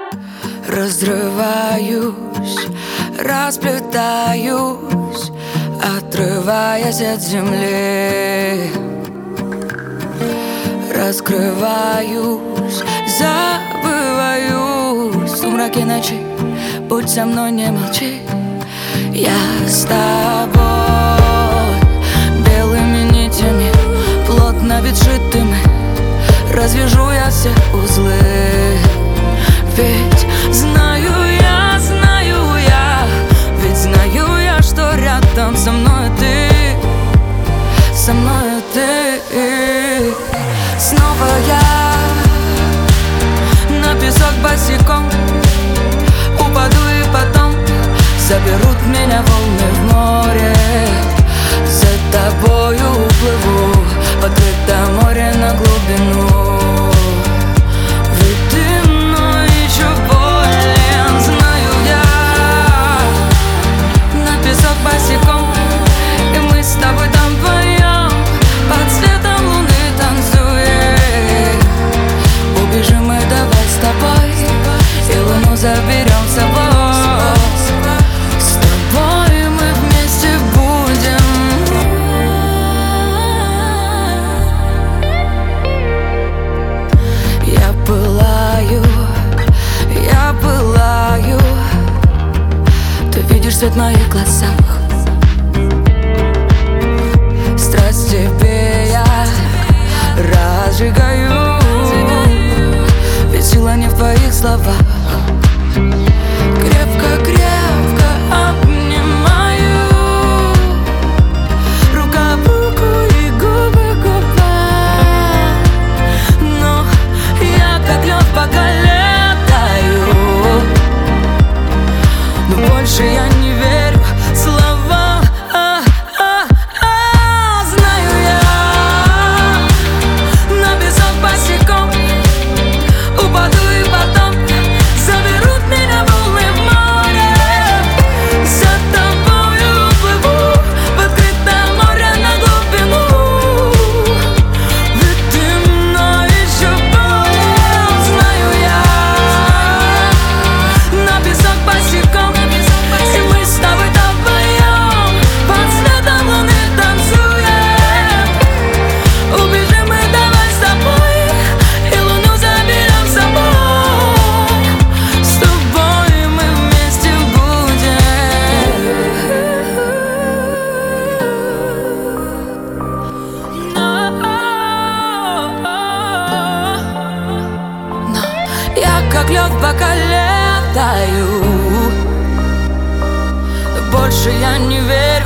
Разрываюсь, расплетаюсь, отрываясь от земли. Раскрываюсь, забываюсь в сумраке ночи. Будь со мной, не молчи. Я с тобой белыми нитями, плотно ведь сшитыми, развяжу я все узлы. Ведь знаю я, ведь знаю я, что рядом со мной ты, со мной ты. Снова я на песок босиком упаду, и потом заберут меня волны в море. За тобою уплыву в открытое море на глубину. Ведь ты мной еще болен, знаю я. На песок босиком, и мы с тобой там вдвоем под светом луны танцуем. Убежим мы давай с тобой, и луну заберем с собой. Свет в моих глазах, страсть тебе я разжигаю, ведь сила не в твоих словах. Крепко-крепко обнимаю, рука об руку и губы к губам. Но я как лед пока летаю, но больше я не слова. Знаю я, на песок босиком упаду, и потом заберут меня волны в море. За тобою уплыву в открытое море на глубину. Ведь ты мной еще болен, знаю я. На песок босиком, как лед пока летаю, больше я не верю.